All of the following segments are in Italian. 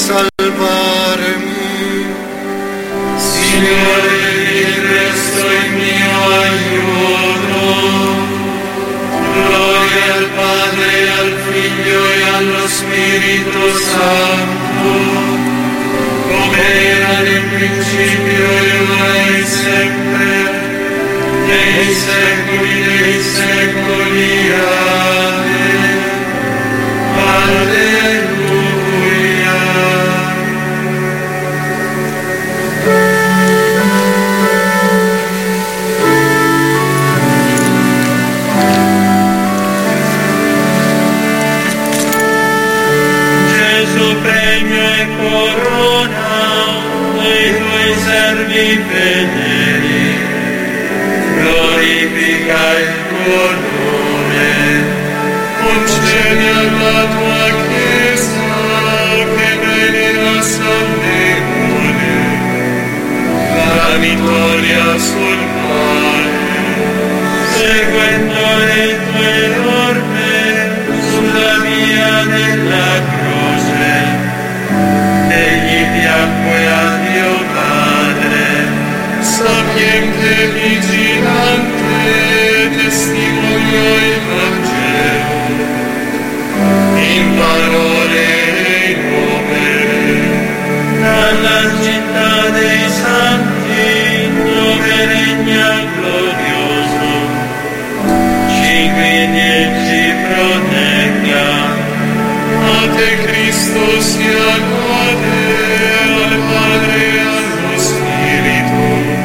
salvarmi. Signore, il resto il mio aiuto. Gloria al Padre, al Figlio e allo Spirito Santo, come era nel principio e ora e sempre, nei secoli dei secoli. Amen. Alleluia. Gesù, premio e corona dei tuoi servi fedeli, glorifica il tuo nome, concedi alla tua Chiesa che venera salvezza la vittoria sul male, seguendo le tue norme sulla via della croce. Egli piacque a Dio Padre, sapiente e vigilante, testimonio il Vangelo, in parole e in opere, dalla città dei santi, dove regna glorioso, ci guidi e ci protegga. A te Cristo sia lode, al Padre e allo Spirito,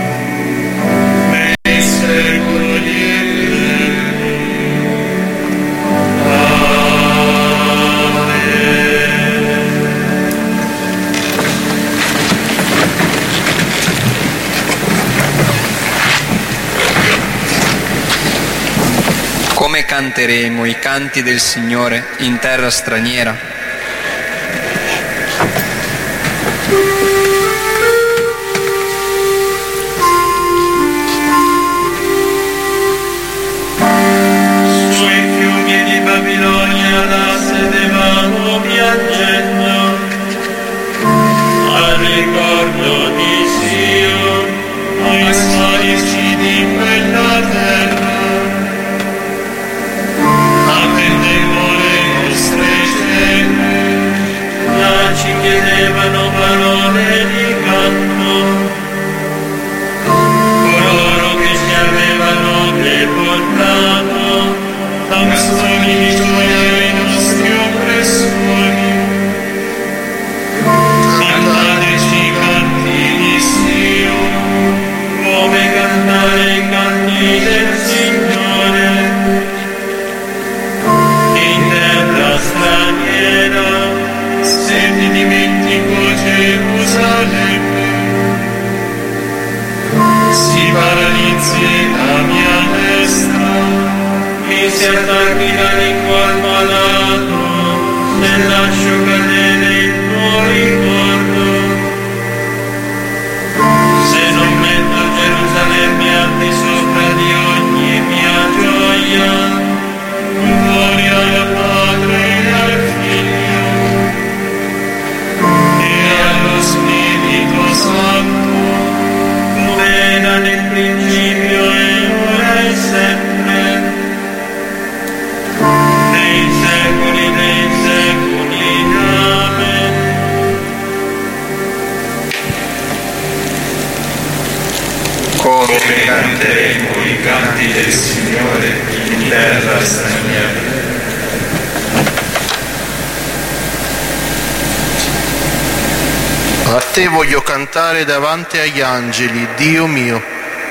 nei secoli eterni. Amen. Come canteremo i canti del Signore in terra straniera? Sui fiumi di Babilonia la sedevamo piangendo, al ricordo di Sion, ai storici di quella terra. Attendevo le nostre scene, là ci chiedevano parole di canto, coloro che ci avevano deportato, canzoni di gioia ai nostri oppressori. Cantateci canti di Sion, come cantare i canti del Signore. In terra straniera, se ti dimentico Gerusalemme, si paralizzi la mia destra, mi si attacchi la lingua al malato, e lascio cadere il tuo ricordo. Se non metto Gerusalemme al di sopra di ogni mia gioia, gloria al Padre e al Figlio e allo Spirito Santo, come era nel principio e ora e sempre, nei secoli dei secoli. Amen. Come Canteremo i canti del Signore in terra straniera. A te voglio cantare davanti agli angeli, Dio mio.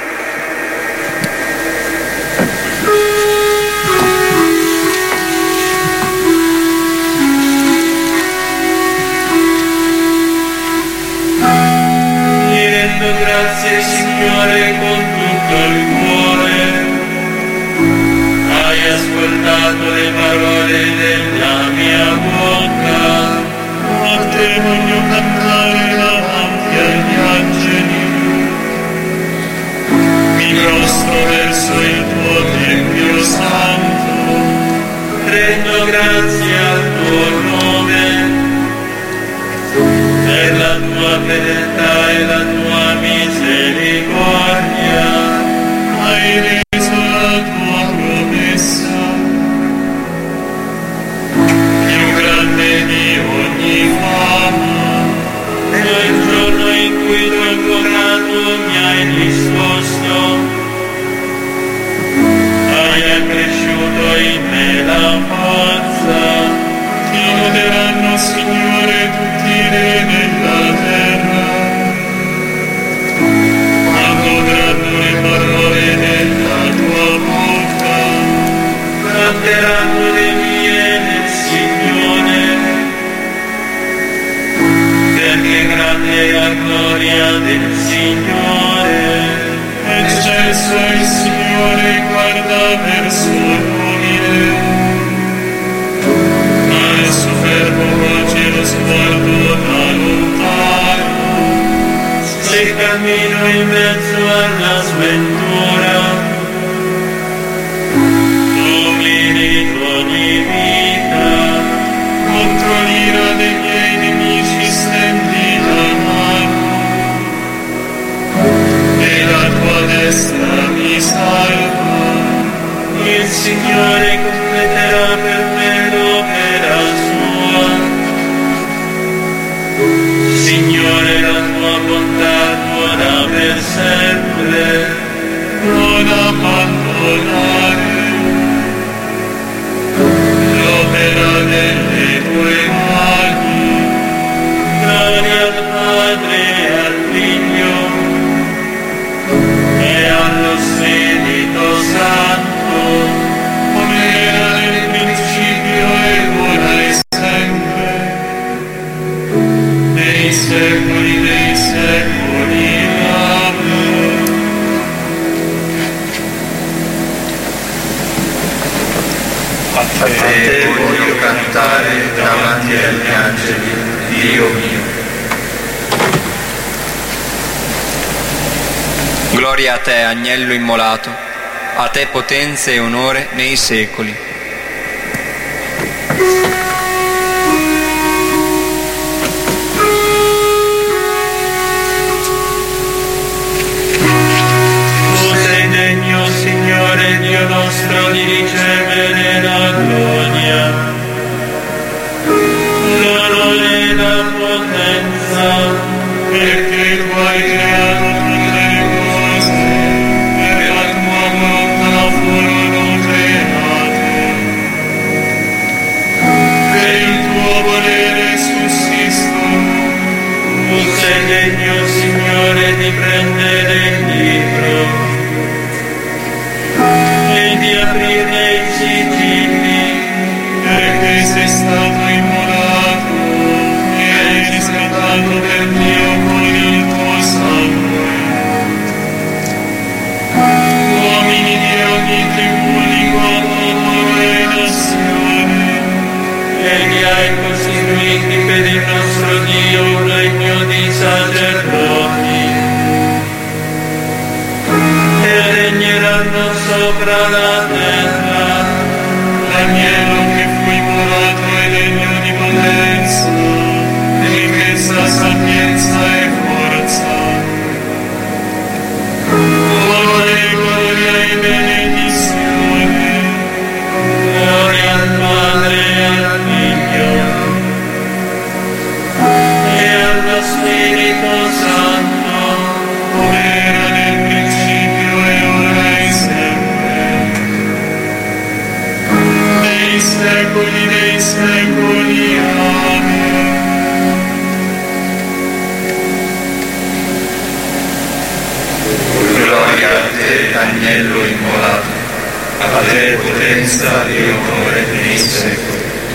Ti rendo grazie, Signore, con tutto il cuore. Hai ascoltato le parole della mia bocca. A te voglio cantare davanti agli angeli. Mi prostro verso il tuo Tempio Santo. Rendo grazie al tuo nome. fedeltà e la tua misericordia, hai reso la tua promessa più grande di ogni fama. Nel giorno in cui t'ho invocato mi hai risposto, hai accresciuto in me la forza. Ti loderanno, Signore, tutti i re della terra, avrodranno le parole della tua bocca, canteranno le vie del Signore, perché grande è la gloria del Signore. Eccelso è il Signore, guarda verso l'umile, ma il superbo volge lo sguardo da lontano. Se cammino in mezzo alla sventura, tu mi ridoni vita, contro l'ira dei miei nemici stendi la mano, e la tua destra mi salva. Il Signore completerà per me l'opera sua. Signore, la tua bontà dura per sempre, non abbandonare l'opera delle tue mani. Gloria al Padre e al Figlio e allo Spirito Santo, come era nel principio e ora e sempre, nei secoli dei secoli. Amen. A te voglio cantare davanti agli angeli, Dio mio. Gloria a te, agnello immolato, a te potenza e onore nei secoli. Tu sei degno, Signore Dio nostro, di ricevere la gloria, l'onore e la potenza, perché tu hai creato tutte le cose, per la tua volontà furono create. Per il tuo volere sussistono. Tu sei degno, Signore, di prendere il libro e di aprire i sigilli, perché sei stato immolato e hai riscattato per Dio con il tuo sangue uomini di ogni tribù, lingua, popolo e nazione, e li hai costituiti per il nostro Dio un regno di sacerdoti, e regneranno sopra la terra. L'agnello che fu immolato è degno di potenza, ricchezza, sapienza e forza, onore, gloria e benedizione, gloria al Padre e al Figlio e allo Spirito Santo, come era nel principio e ora e sempre, nei secoli dei secoli. Amen. Gloria a te, agnello immolato, a te potenza e onore nei secoli.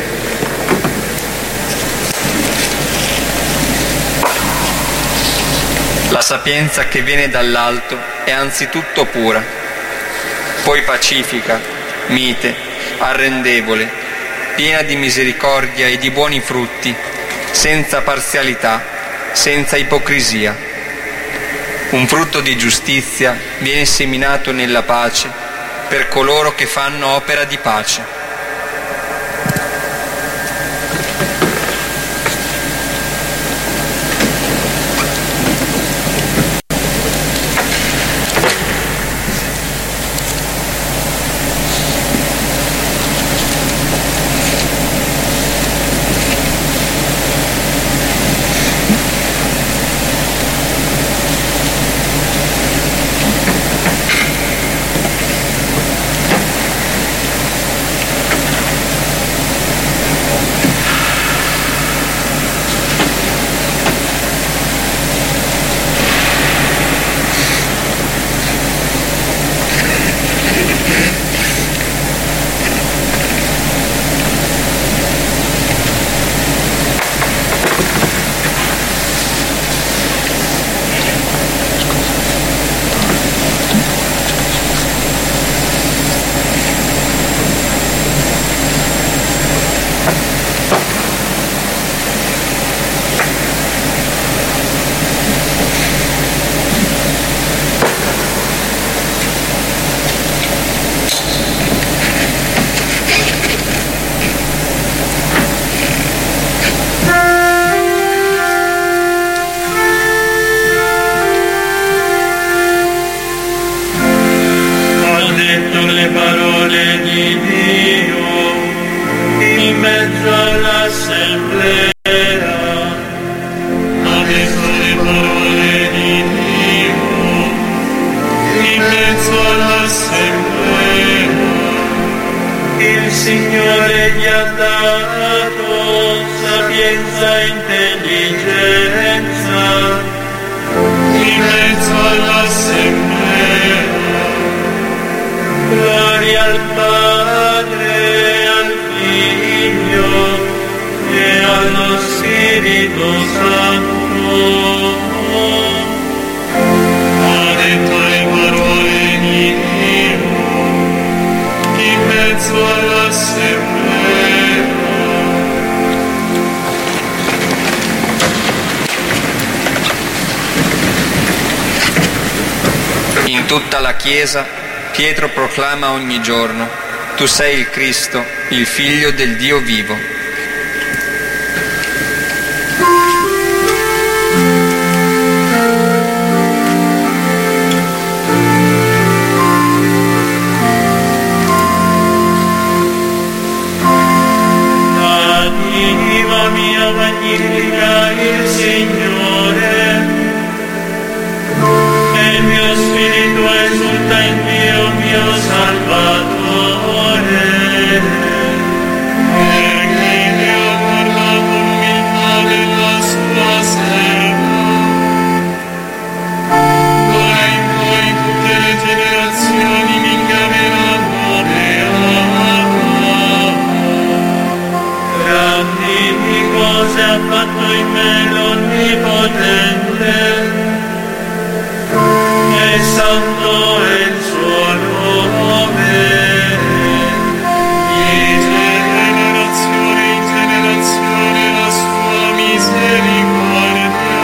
La sapienza che viene dall'alto è anzitutto pura, poi pacifica, mite, arrendevole, piena di misericordia e di buoni frutti, senza parzialità, senza ipocrisia. Un frutto di giustizia viene seminato nella pace per coloro che fanno opera di pace. sapienza e intelligenza. In mezzo all'assemblea, gloria al Padre, al Figlio e allo Spirito Santo. ha detto le parole di Dio, in mezzo all'assemblea. In tutta la Chiesa Pietro proclama ogni giorno: tu sei il Cristo, il Figlio del Dio vivo. Anima mia magnifica il Signore, e il mio spirito esulta in Dio mio Salvatore, Perché Dio ha guardato l'umiltà della sua serva. D'ora in poi tutte le generazioni mi chiameranno beato. grandi cose ha fatto in me l'Onnipotente, e santo è il suo nome. Di generazione in generazione la sua misericordia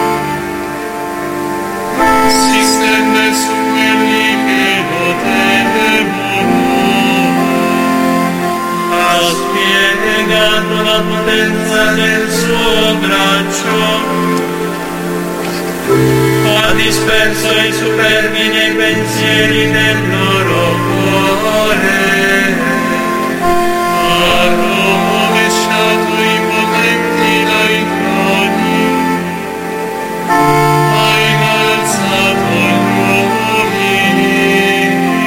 si stende su quelli che lo temono. Ha spiegato la potenza del suo braccio, ha disperso i superbi nei pensieri del loro cuore. Ha rovesciato i potenti dai troni, ha innalzato gli uomini,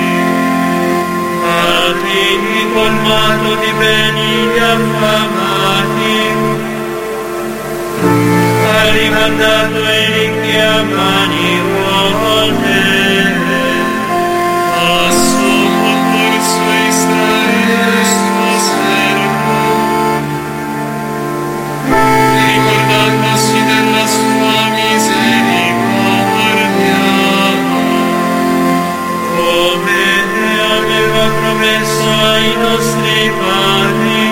Ha ricolmato di beni gli affamati, ha rimandato i ricchi a mani vuote. ha soccorso Israele suo servo, ricordandosi della sua misericordia. Come aveva promesso ai nostri padri,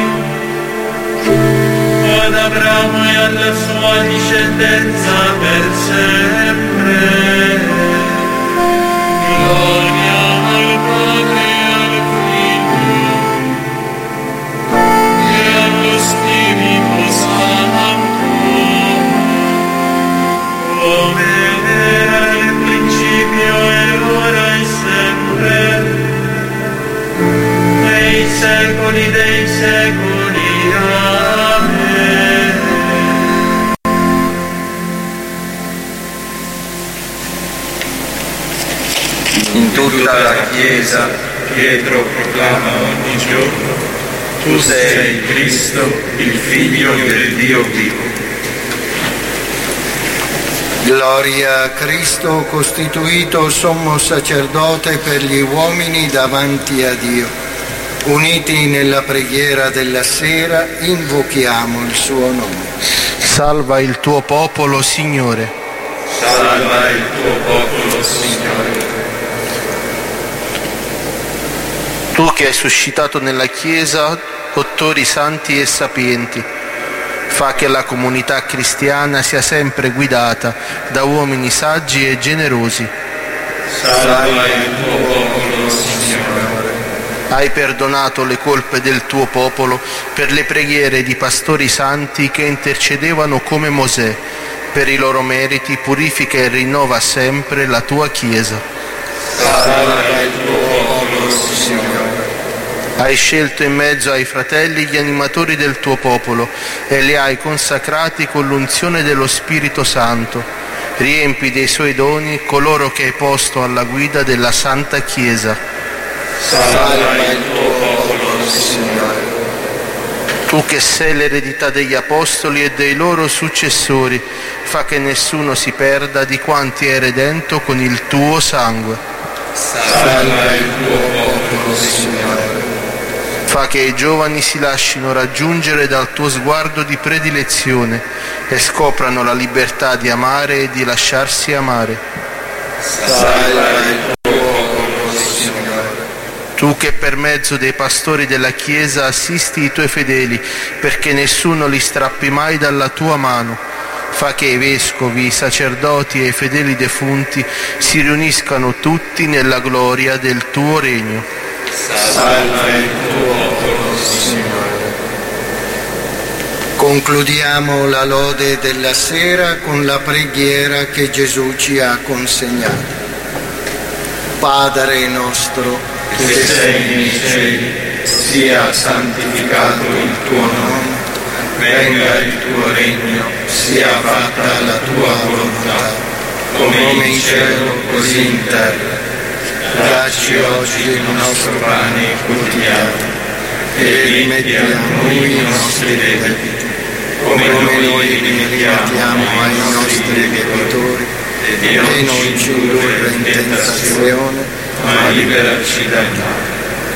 ad Abramo e alla sua discendenza per sempre. Gloria al Padre e al Figlio e allo Spirito Santo, Come era nel principio e ora e sempre, nei secoli dei secoli. Amen. In tutta la Chiesa Pietro proclama ogni giorno: tu sei il Cristo, il Figlio del Dio vivo. Gloria a Cristo, costituito sommo sacerdote per gli uomini davanti a Dio. Uniti nella preghiera della sera, invochiamo il suo nome. Salva il tuo popolo, Signore. Salva il tuo popolo, Signore. Tu che hai suscitato nella Chiesa dottori santi e sapienti, fa che la comunità cristiana sia sempre guidata da uomini saggi e generosi. Salva il tuo popolo, Signore. Hai perdonato le colpe del tuo popolo per le preghiere di pastori santi che intercedevano come Mosè. Per i loro meriti purifica e rinnova sempre la tua Chiesa. Salva il tuo popolo, Signore. Hai scelto in mezzo ai fratelli gli animatori del tuo popolo e li hai consacrati con l'unzione dello Spirito Santo. Riempi dei suoi doni coloro che hai posto alla guida della Santa Chiesa. Salva il tuo popolo, Signore. Tu che sei l'eredità degli apostoli e dei loro successori, fa che nessuno si perda di quanti hai redento con il tuo sangue. Salva il tuo popolo, Signore. Fa che i giovani si lascino raggiungere dal tuo sguardo di predilezione e scoprano la libertà di amare e di lasciarsi amare. Salva il tuo popolo, Signore. Tu che per mezzo dei pastori della Chiesa assisti i tuoi fedeli perché nessuno li strappi mai dalla tua mano, fa che i vescovi, i sacerdoti e i fedeli defunti si riuniscano tutti nella gloria del tuo regno. Salva il tuo popolo, Signore. Concludiamo la lode della sera con la preghiera che Gesù ci ha consegnato. Padre nostro, che sei nei cieli, sia santificato il tuo nome, venga il tuo regno, sia fatta la tua volontà, come in cielo così in terra. Dacci oggi il nostro pane quotidiano e rimetti a noi i nostri debiti, come noi rimettiamo ai nostri debitori, e non ci indurre in tentazione, ma liberaci dal male.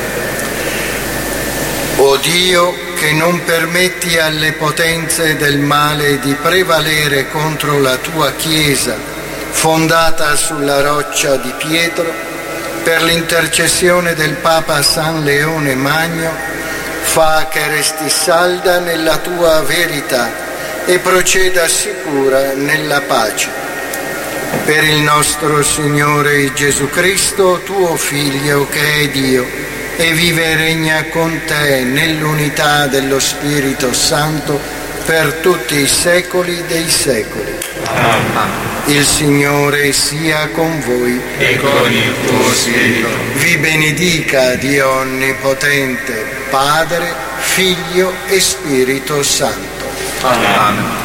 O Dio, che non permetti alle potenze del male di prevalere contro la tua Chiesa, fondata sulla roccia di Pietro, per l'intercessione del Papa San Leone Magno, fa che resti salda nella tua verità e proceda sicura nella pace. Per il nostro Signore Gesù Cristo, tuo Figlio, che è Dio, e vive e regna con te nell'unità dello Spirito Santo per tutti i secoli dei secoli. Amen. Il Signore sia con voi E con il tuo spirito. vi benedica Dio Onnipotente, Padre, Figlio e Spirito Santo. Amen.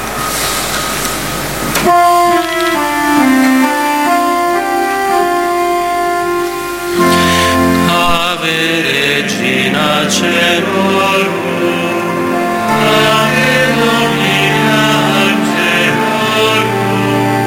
Ave Regina Caelorum, Ave Domina Angelorum,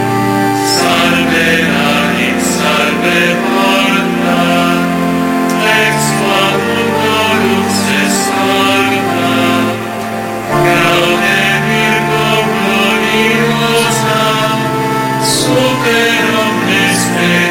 Salve Radix, Salve Porta, Ex famundo lux exorta, Gaude Virgo gloriosa, Super omnes